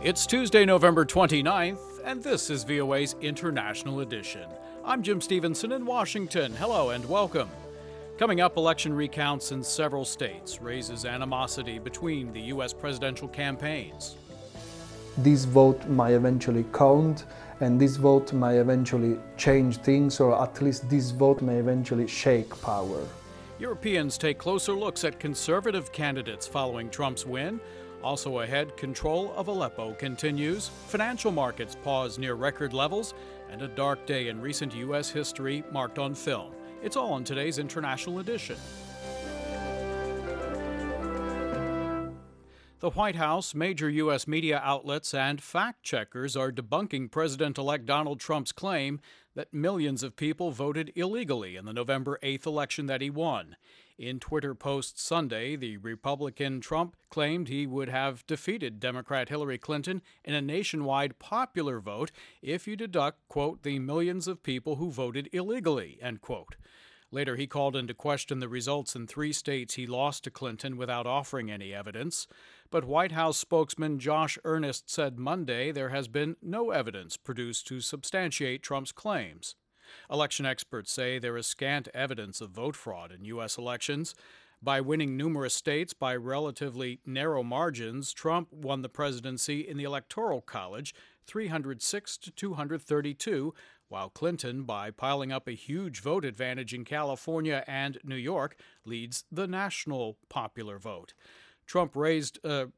It's Tuesday, November 29th, and this is VOA's International Edition. I'm Jim Stevenson in Washington. Hello and welcome. Coming up, election recounts in several states raises animosity between the U.S. presidential campaigns. This vote might eventually count, and this vote might eventually change things, or at least this vote may eventually shake power. Europeans take closer looks at conservative candidates following Trump's win. Also ahead, control of Aleppo continues, financial markets pause near record levels, and a dark day in recent U.S. history marked on film. It's all in today's International Edition. The White House, major U.S. media outlets, and fact-checkers are debunking President-elect Donald Trump's claim that millions of people voted illegally in the November 8th election that he won. In Twitter posts Sunday, the Republican Trump claimed he would have defeated Democrat Hillary Clinton in a nationwide popular vote if you deduct, quote, the millions of people who voted illegally, end quote. Later, he called into question the results in 3 states he lost to Clinton without offering any evidence. But White House spokesman Josh Earnest said Monday there has been no evidence produced to substantiate Trump's claims. Election experts say there is scant evidence of vote fraud in U.S. elections. By winning numerous states by relatively narrow margins, Trump won the presidency in the Electoral College 306 to 232, while Clinton, by piling up a huge vote advantage in California and New York, leads the national popular vote. Trump voiced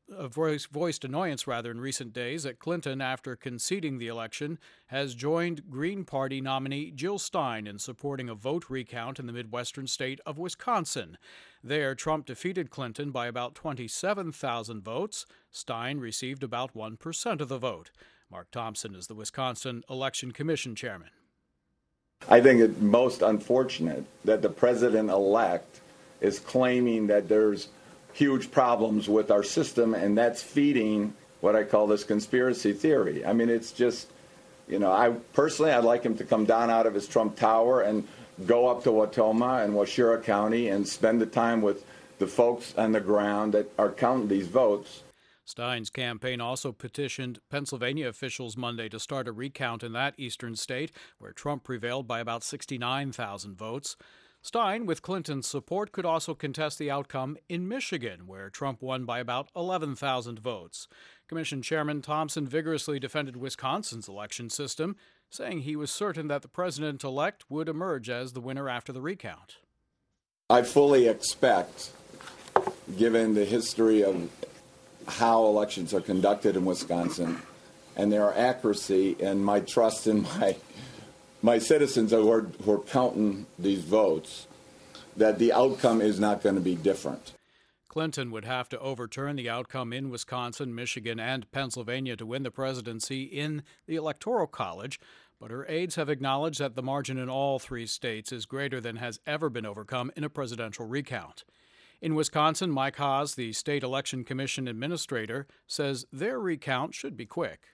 annoyance in recent days that Clinton, after conceding the election, has joined Green Party nominee Jill Stein in supporting a vote recount in the Midwestern state of Wisconsin. There, Trump defeated Clinton by about 27,000 votes. Stein received about 1% of the vote. Mark Thompson is the Wisconsin Election Commission chairman. I think it's most unfortunate that the president-elect is claiming that there's huge problems with our system, and that's feeding what I call this conspiracy theory. I mean, it's just, I'd like him to come down out of his Trump Tower and go up to Wautoma and Washira County and spend the time with the folks on the ground that are counting these votes. Stein's campaign also petitioned Pennsylvania officials Monday to start a recount in that eastern state, where Trump prevailed by about 69,000 votes. Stein, with Clinton's support, could also contest the outcome in Michigan, where Trump won by about 11,000 votes. Commission Chairman Thompson vigorously defended Wisconsin's election system, saying he was certain that the president-elect would emerge as the winner after the recount. I fully expect, given the history of how elections are conducted in Wisconsin and their accuracy and my trust in my citizens who are counting these votes, that the outcome is not going to be different. Clinton would have to overturn the outcome in Wisconsin, Michigan, and Pennsylvania to win the presidency in the Electoral College, but her aides have acknowledged that the margin in all 3 states is greater than has ever been overcome in a presidential recount. In Wisconsin, Mike Haas, the state election commission administrator, says their recount should be quick.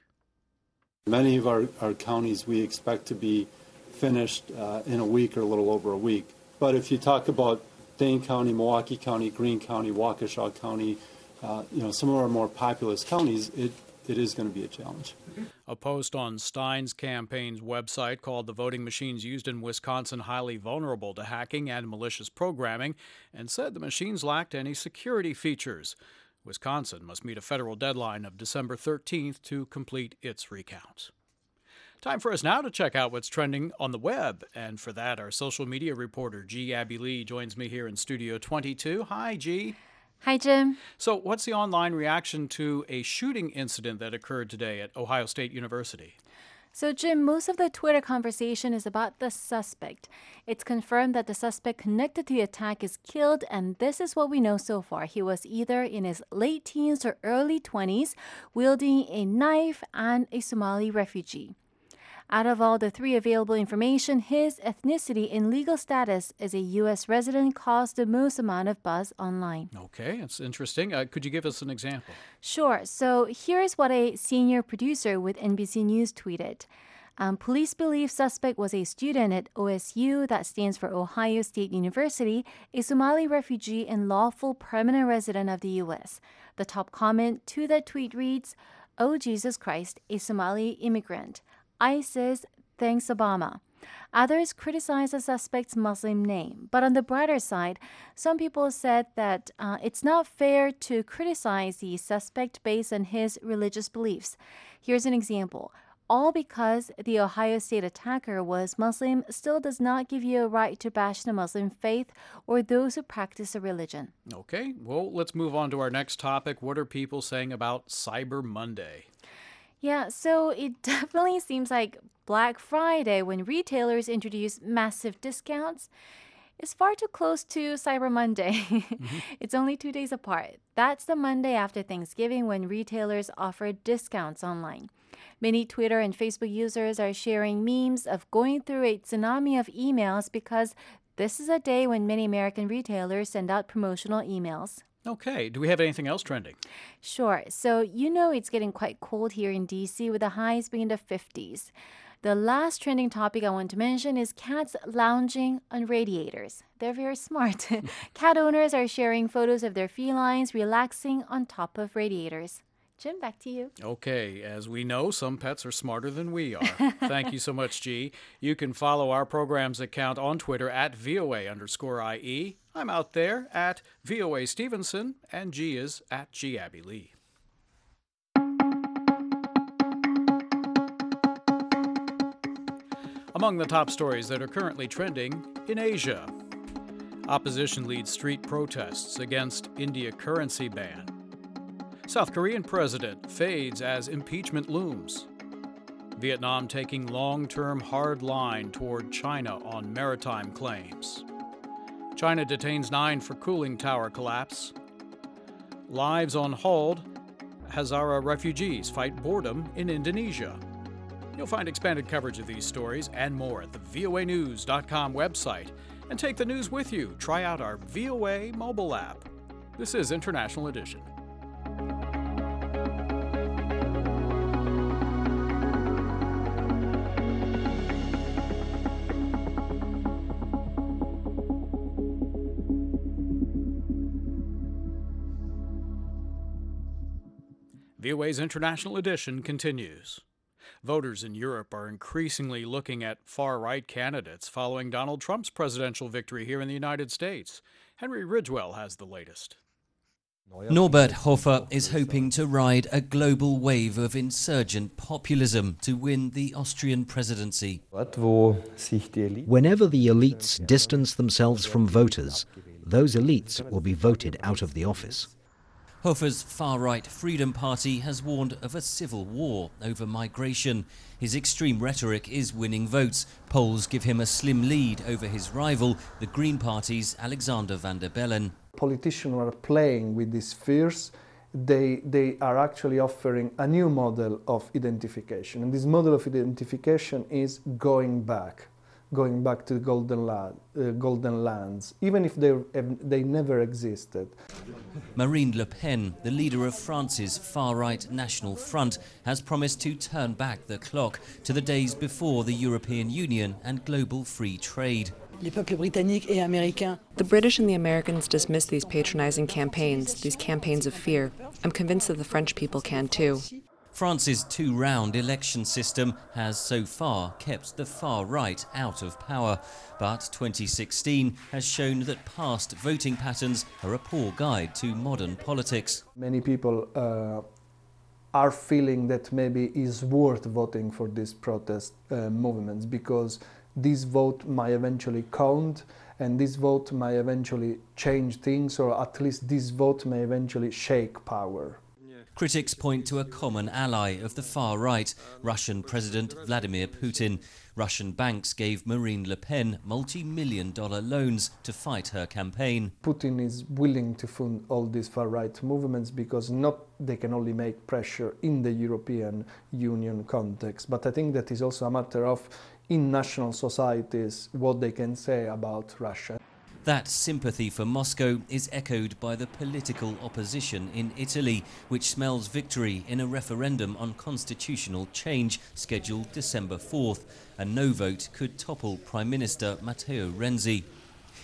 Many of our counties we expect to be finished in a week or a little over a week. But if you talk about Dane County, Milwaukee County, Greene County, Waukesha County, some of our more populous counties, it is going to be a challenge. A post on Stein's campaign's website called the voting machines used in Wisconsin highly vulnerable to hacking and malicious programming, and said the machines lacked any security features. Wisconsin must meet a federal deadline of December 13th to complete its recount. Time for us now to check out what's trending on the web. And for that, our social media reporter, G. Abby Lee, joins me here in Studio 22. Hi, G. Hi, Jim. So what's the online reaction to a shooting incident that occurred today at Ohio State University? So, Jim, most of the Twitter conversation is about the suspect. It's confirmed that the suspect connected to the attack is killed, and this is what we know so far. He was either in his late teens or early 20s, wielding a knife, and a Somali refugee. Out of all the 3 available information, his ethnicity and legal status as a U.S. resident caused the most amount of buzz online. Okay, that's interesting. Could you give us an example? Sure. So here's what a senior producer with NBC News tweeted. Police believe suspect was a student at OSU, that stands for Ohio State University, a Somali refugee and lawful permanent resident of the U.S. The top comment to that tweet reads, "Oh Jesus Christ, a Somali immigrant." ISIS thanks Obama. Others criticize the suspect's Muslim name. But on the brighter side, some people said that it's not fair to criticize the suspect based on his religious beliefs. Here's an example. All because the Ohio State attacker was Muslim still does not give you a right to bash the Muslim faith or those who practice a religion. Okay, well, let's move on to our next topic. What are people saying about Cyber Monday? Yeah, so it definitely seems like Black Friday, when retailers introduce massive discounts, is far too close to Cyber Monday. It's only 2 days apart. That's the Monday after Thanksgiving when retailers offer discounts online. Many Twitter and Facebook users are sharing memes of going through a tsunami of emails because this is a day when many American retailers send out promotional emails. Okay, do we have anything else trending? Sure. So it's getting quite cold here in DC with the highs being in the 50s. The last trending topic I want to mention is cats lounging on radiators. They're very smart. Cat owners are sharing photos of their felines relaxing on top of radiators. Jim, back to you. Okay, as we know, some pets are smarter than we are. Thank you so much, G. You can follow our program's account on Twitter at VOA_IE. I'm out there at VOA Stevenson, and G is at G Abby Lee. Among the top stories that are currently trending in Asia. Opposition leads street protests against India currency ban. South Korean president fades as impeachment looms. Vietnam taking long-term hard line toward China on maritime claims. China detains 9 for cooling tower collapse. Lives on hold. Hazara refugees fight boredom in Indonesia. You'll find expanded coverage of these stories and more at the voanews.com website. And take the news with you. Try out our VOA mobile app. This is International Edition. VOA's International Edition continues. Voters in Europe are increasingly looking at far-right candidates following Donald Trump's presidential victory here in the United States. Henry Ridgewell has the latest. Norbert Hofer is hoping to ride a global wave of insurgent populism to win the Austrian presidency. Whenever the elites distance themselves from voters, those elites will be voted out of the office. Hofer's far-right Freedom Party has warned of a civil war over migration. His extreme rhetoric is winning votes. Polls give him a slim lead over his rival, the Green Party's Alexander Van der Bellen. Politicians are playing with these fears. They are actually offering a new model of identification. And this model of identification is going back to the golden lands, even if they never existed. Marine Le Pen, the leader of France's far-right National Front, has promised to turn back the clock to the days before the European Union and global free trade. The British and the Americans dismiss these patronizing campaigns, these campaigns of fear. I'm convinced that the French people can too. France's 2-round election system has so far kept the far right out of power, but 2016 has shown that past voting patterns are a poor guide to modern politics. Many people are feeling that maybe it's worth voting for these protest movements because this vote might eventually count and this vote might eventually change things, or at least this vote may eventually shake power. Critics point to a common ally of the far right, Russian President Vladimir Putin. Russian banks gave Marine Le Pen multi-million-dollar loans to fight her campaign. Putin is willing to fund all these far-right movements because they can only make pressure in the European Union context. But I think that is also a matter of, in national societies, what they can say about Russia. That sympathy for Moscow is echoed by the political opposition in Italy, which smells victory in a referendum on constitutional change scheduled December 4th. A no vote could topple Prime Minister Matteo Renzi.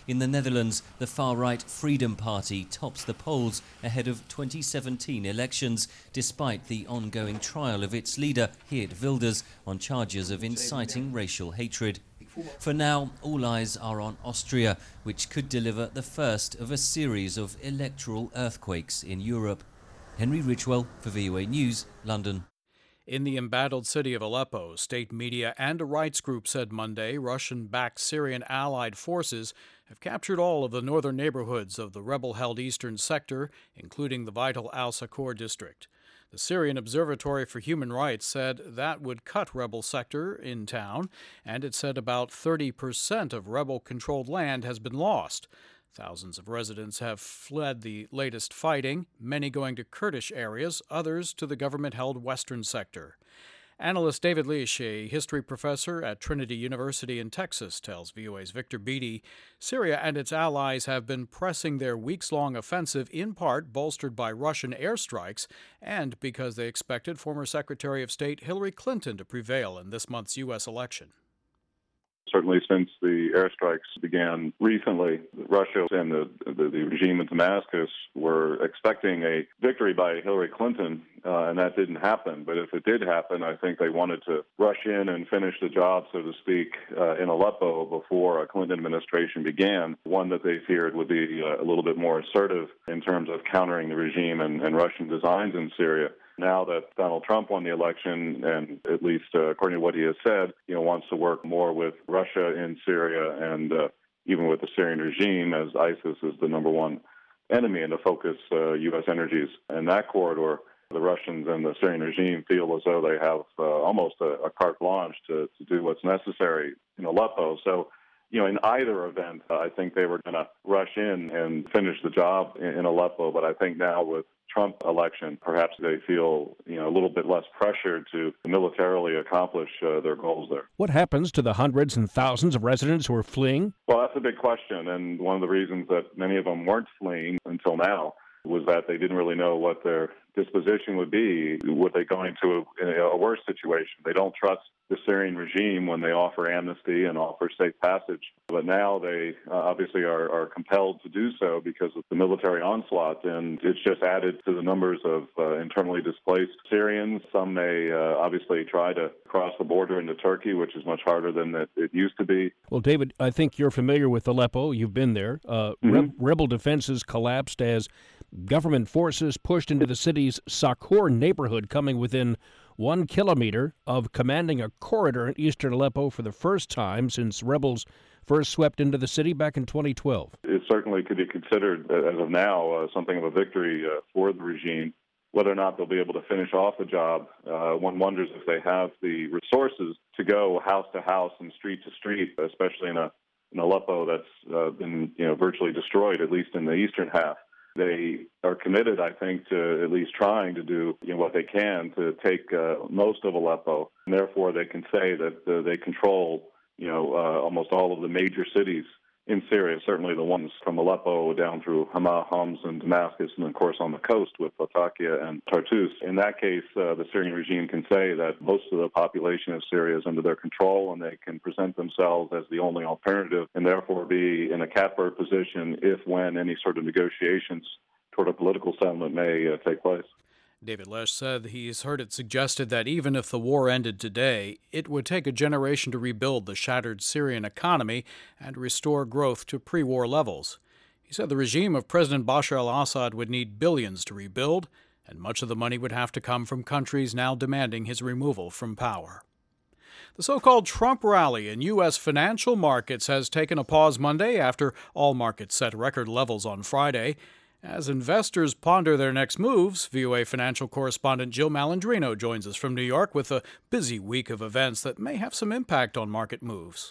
In the Netherlands, the far-right Freedom Party tops the polls ahead of 2017 elections, despite the ongoing trial of its leader, Geert Wilders, on charges of inciting racial hatred. For now, all eyes are on Austria, which could deliver the first of a series of electoral earthquakes in Europe. Henry Ridgwell for VOA News, London. In the embattled city of Aleppo, state media and a rights group said Monday Russian-backed Syrian allied forces have captured all of the northern neighborhoods of the rebel-held eastern sector, including the vital Al-Sakur district. The Syrian Observatory for Human Rights said that would cut rebel sector in town, and it said about 30% of rebel-controlled land has been lost. Thousands of residents have fled the latest fighting, many going to Kurdish areas, others to the government-held western sector. Analyst David Leish, a history professor at Trinity University in Texas, tells VOA's Victor Beattie, Syria and its allies have been pressing their weeks-long offensive in part bolstered by Russian airstrikes and because they expected former Secretary of State Hillary Clinton to prevail in this month's U.S. election. Certainly since the airstrikes began recently, Russia and the regime in Damascus were expecting a victory by Hillary Clinton, and that didn't happen. But if it did happen, I think they wanted to rush in and finish the job, so to speak, in Aleppo before a Clinton administration began, one that they feared would be a little bit more assertive in terms of countering the regime and Russian designs in Syria. Now that Donald Trump won the election, and at least according to what he has said, wants to work more with Russia in Syria and even with the Syrian regime, as ISIS is the number one enemy, and to focus U.S. energies in that corridor. The Russians and the Syrian regime feel as though they have almost a carte blanche to do what's necessary in Aleppo. So, in either event, I think they were going to rush in and finish the job in Aleppo. But I think now with Trump election, perhaps they feel a little bit less pressure to militarily accomplish their goals there. What happens to the hundreds and thousands of residents who are fleeing? Well, that's a big question, and one of the reasons that many of them weren't fleeing until now was that they didn't really know what their disposition would be. Were they going to a worse situation? They don't trust the Syrian regime when they offer amnesty and offer safe passage. But now they obviously are compelled to do so because of the military onslaught, and it's just added to the numbers of internally displaced Syrians. Some may obviously try to cross the border into Turkey, which is much harder than it used to be. Well, David, I think you're familiar with Aleppo. You've been there. Rebel defenses collapsed as government forces pushed into the city's Sakur neighborhood, coming within 1 kilometer of commanding a corridor in eastern Aleppo for the first time since rebels first swept into the city back in 2012. It certainly could be considered, as of now, something of a victory for the regime. Whether or not they'll be able to finish off the job, one wonders if they have the resources to go house to house and street to street, especially in Aleppo that's been virtually destroyed, at least in the eastern half. They are committed, I think, to at least trying to do what they can to take most of Aleppo, and therefore they can say that they control almost all of the major cities in Syria, certainly the ones from Aleppo down through Hama, Homs, and Damascus, and of course on the coast with Latakia and Tartus. In that case, the Syrian regime can say that most of the population of Syria is under their control, and they can present themselves as the only alternative, and therefore be in a catbird position if when any sort of negotiations toward a political settlement may take place. David Leish said he's heard it suggested that even if the war ended today, it would take a generation to rebuild the shattered Syrian economy and restore growth to pre-war levels. He said the regime of President Bashar al-Assad would need billions to rebuild, and much of the money would have to come from countries now demanding his removal from power. The so-called Trump rally in U.S. financial markets has taken a pause Monday after all markets set record levels on Friday. As investors ponder their next moves, VOA financial correspondent Jill Malandrino joins us from New York with a busy week of events that may have some impact on market moves.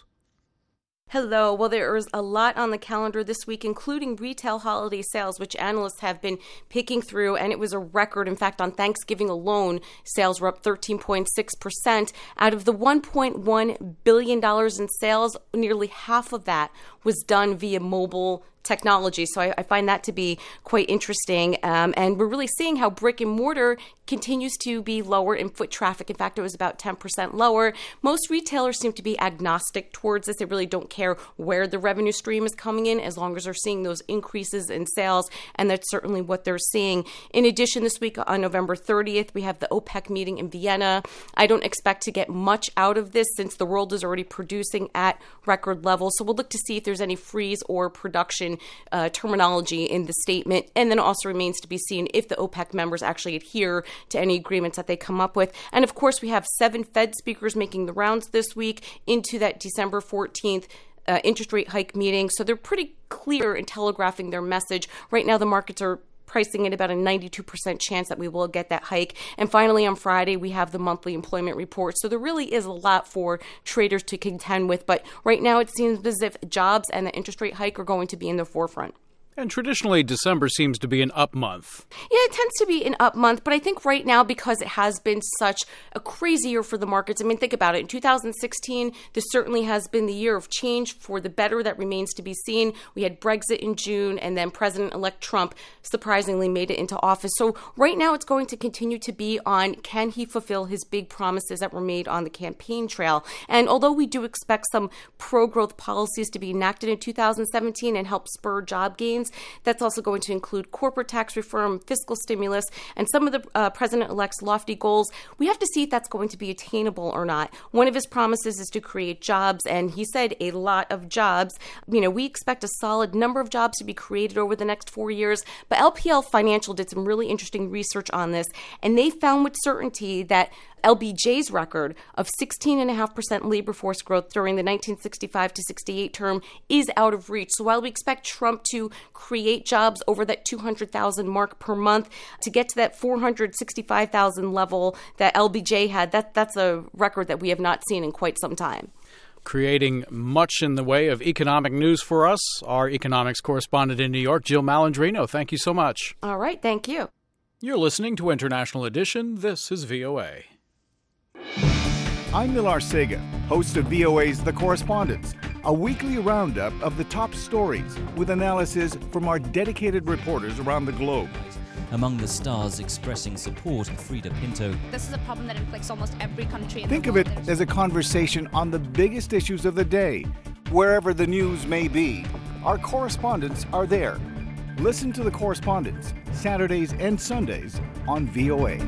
Hello. Well, there is a lot on the calendar this week, including retail holiday sales, which analysts have been picking through, and it was a record. In fact, on Thanksgiving alone, sales were up 13.6%. Out of the $1.1 billion in sales, nearly half of that was done via mobile technology. So I find that to be quite interesting. And we're really seeing how brick and mortar continues to be lower in foot traffic. In fact, it was about 10% lower. Most retailers seem to be agnostic towards this. They really don't care where the revenue stream is coming in as long as they're seeing those increases in sales, and that's certainly what they're seeing. In addition, this week on November 30th, we have the OPEC meeting in Vienna. I don't expect to get much out of this since the world is already producing at record levels. So we'll look to see if there's any freeze or production terminology in the statement. And then it also remains to be seen if the OPEC members actually adhere to any agreements that they come up with. And of course, we have 7 Fed speakers making the rounds this week into that December 14th interest rate hike meeting. So they're pretty clear in telegraphing their message. Right now, the markets are pricing in about a 92% chance that we will get that hike. And finally, on Friday, we have the monthly employment report. So there really is a lot for traders to contend with. But right now, it seems as if jobs and the interest rate hike are going to be in the forefront. And traditionally, December seems to be an up month. Yeah, it tends to be an up month, but I think right now, because it has been such a crazy year for the markets, I mean, think about it. In 2016, this certainly has been the year of change for the better. That remains to be seen. We had Brexit in June, and then President-elect Trump surprisingly made it into office. So right now, it's going to continue to be on, can he fulfill his big promises that were made on the campaign trail? And although we do expect some pro-growth policies to be enacted in 2017 and help spur job gains, that's also going to include corporate tax reform, fiscal stimulus, and some of the president-elect's lofty goals. We have to see if that's going to be attainable or not. One of his promises is to create jobs, and he said a lot of jobs. You know, we expect a solid number of jobs to be created over the next 4 years, but LPL Financial did some really interesting research on this, and they found with certainty that LBJ's record of 16.5% labor force growth during the 1965 to 68 term is out of reach. So while we expect Trump to create jobs over that 200,000 mark per month, to get to that 465,000 level that LBJ had, that's a record that we have not seen in quite some time. Creating much in the way of economic news for us, our economics correspondent in New York, Jill Malandrino. Thank you so much. All right, thank you. You're listening to International Edition. This is VOA. I'm Millar Sega, host of VOA's The Correspondents, a weekly roundup of the top stories with analysis from our dedicated reporters around the globe. Among the stars expressing support, Frida Pinto. This is a problem that inflicts almost every country in the world. Think of it as a conversation on the biggest issues of the day. Wherever the news may be, our correspondents are there. Listen to The Correspondents, Saturdays and Sundays on VOA.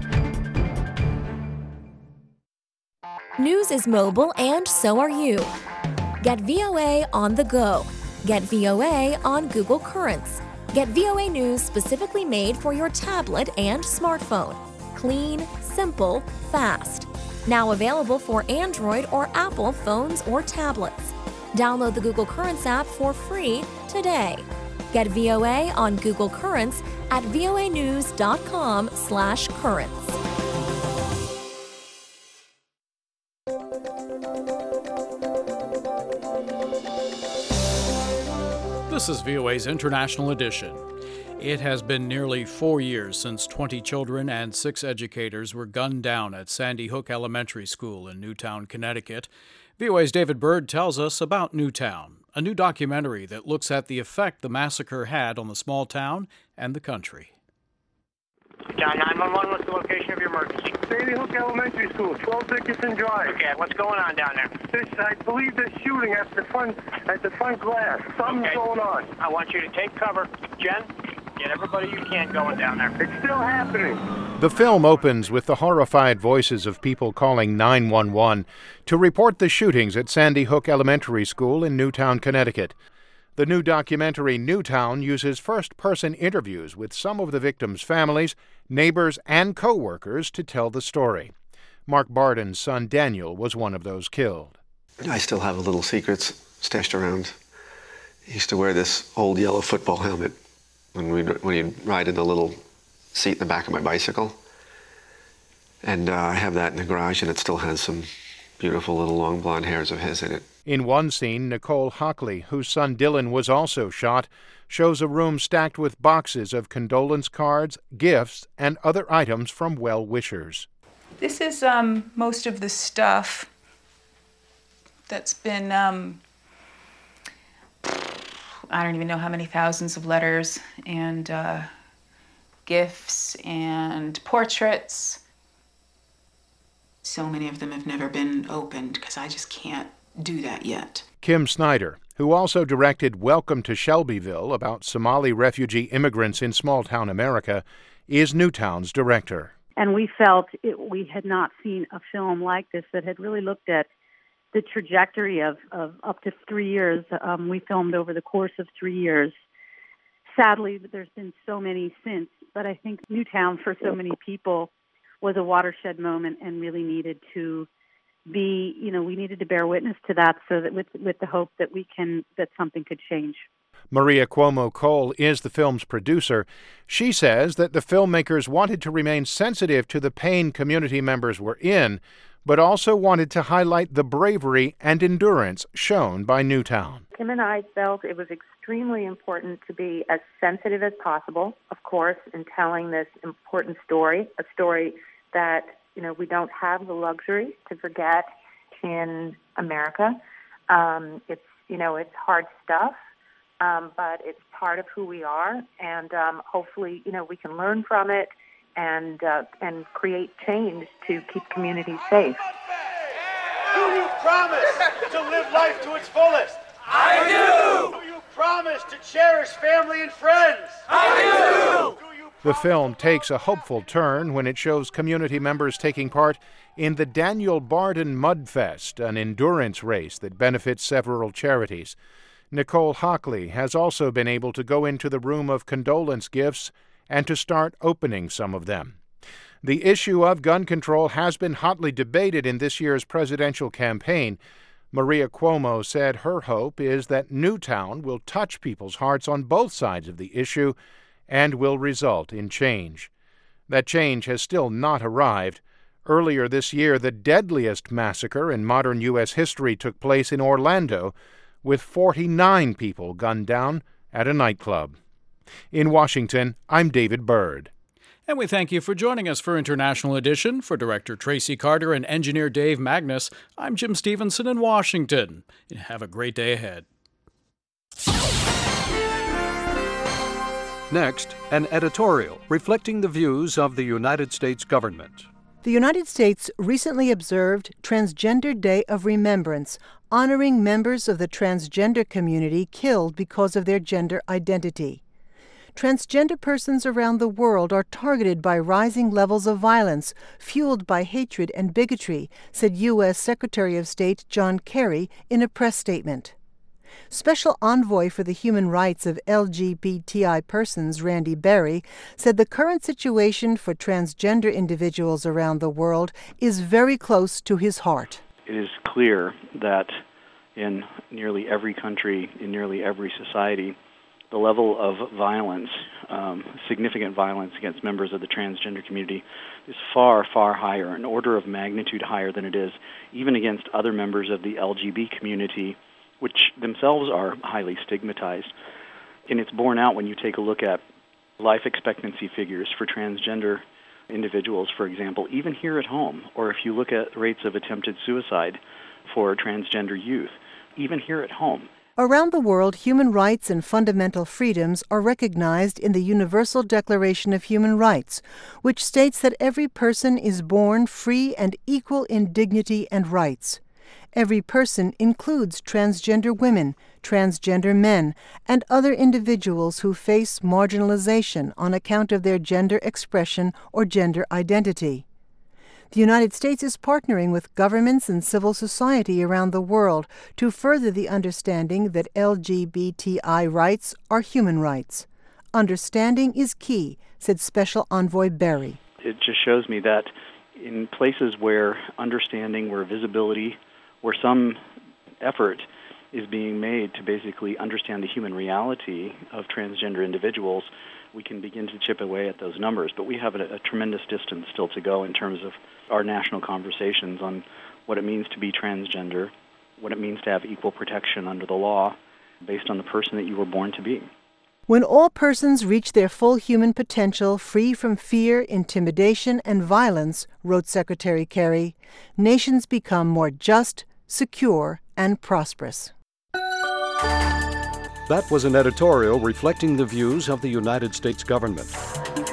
News is mobile, and so are you. Get VOA on the go. Get VOA on Google Currents. Get VOA News specifically made for your tablet and smartphone. Clean, simple, fast. Now available for Android or Apple phones or tablets. Download the Google Currents app for free today. Get VOA on Google Currents at voanews.com/currents. This is VOA's International Edition. It has been nearly 4 years since 20 children and 6 educators were gunned down at Sandy Hook Elementary School in Newtown, Connecticut. VOA's David Byrd tells us about Newtown, a new documentary that looks at the effect the massacre had on the small town and the country. John 911, what's the location of your emergency? Sandy Hook Elementary School, 12 Dickinson Drive. Okay, what's going on down there? I believe they're shooting at the front glass. Something's going on. I want you to take cover. Jen, get everybody you can going down there. It's still happening. The film opens with the horrified voices of people calling 911 to report the shootings at Sandy Hook Elementary School in Newtown, Connecticut. The new documentary, Newtown, uses first-person interviews with some of the victims' families, neighbors, and co-workers to tell the story. Mark Barden's son, Daniel, was one of those killed. I still have little secrets stashed around. He used to wear this old yellow football helmet when he'd ride in the little seat in the back of my bicycle. And I have that in the garage, and it still has some beautiful little long blonde hairs of his in it. In one scene, Nicole Hockley, whose son Dylan was also shot, shows a room stacked with boxes of condolence cards, gifts, and other items from well-wishers. This is most of the stuff that's been I don't even know how many thousands of letters and gifts and portraits. So many of them have never been opened because I just can't do that yet. Kim Snyder, who also directed Welcome to Shelbyville about Somali refugee immigrants in small-town America, is Newtown's director. And we felt we had not seen a film like this that had really looked at the trajectory of up to 3 years. We filmed over the course of 3 years. Sadly, there's been so many since, but I think Newtown, for so many people, was a watershed moment and really needed to be, we needed to bear witness to that so that with the hope that that something could change. Maria Cuomo Cole is the film's producer. She says that the filmmakers wanted to remain sensitive to the pain community members were in, but also wanted to highlight the bravery and endurance shown by Newtown. Kim and I felt it was extremely important to be as sensitive as possible, of course, in telling this important story, a story that, we don't have the luxury to forget in America. It's hard stuff, but it's part of who we are, and hopefully, we can learn from it and create change to keep communities safe. Do you promise to live life to its fullest? I do! Do you promise to cherish family and friends? I do! The film takes a hopeful turn when it shows community members taking part in the Daniel Barden Mudfest, an endurance race that benefits several charities. Nicole Hockley has also been able to go into the room of condolence gifts and to start opening some of them. The issue of gun control has been hotly debated in this year's presidential campaign. Maria Cuomo said her hope is that Newtown will touch people's hearts on both sides of the issue and will result in change. That change has still not arrived. Earlier this year, the deadliest massacre in modern U.S. history took place in Orlando, with 49 people gunned down at a nightclub. In Washington, I'm David Byrd. And we thank you for joining us for International Edition. For Director Tracy Carter and Engineer Dave Magnus, I'm Jim Stevenson in Washington. Have a great day ahead. Next, an editorial reflecting the views of the United States government. The United States recently observed Transgender Day of Remembrance, honoring members of the transgender community killed because of their gender identity. Transgender persons around the world are targeted by rising levels of violence fueled by hatred and bigotry, said U.S. Secretary of State John Kerry in a press statement. Special Envoy for the Human Rights of LGBTI persons, Randy Berry, said the current situation for transgender individuals around the world is very close to his heart. It is clear that in nearly every country, in nearly every society, the level of violence, significant violence against members of the transgender community is far, far higher, an order of magnitude higher than it is even against other members of the LGBT community, which themselves are highly stigmatized. And it's borne out when you take a look at life expectancy figures for transgender individuals, for example, even here at home, or if you look at rates of attempted suicide for transgender youth, even here at home. Around the world, human rights and fundamental freedoms are recognized in the Universal Declaration of Human Rights, which states that every person is born free and equal in dignity and rights. Every person includes transgender women, transgender men, and other individuals who face marginalization on account of their gender expression or gender identity. The United States is partnering with governments and civil society around the world to further the understanding that LGBTI rights are human rights. Understanding is key, said Special Envoy Berry. It just shows me that in places where understanding, where visibility, where some effort is being made to basically understand the human reality of transgender individuals, we can begin to chip away at those numbers. But we have a tremendous distance still to go in terms of our national conversations on what it means to be transgender, what it means to have equal protection under the law based on the person that you were born to be. When all persons reach their full human potential, free from fear, intimidation, and violence, wrote Secretary Kerry, nations become more just, secure, and prosperous. That was an editorial reflecting the views of the United States government.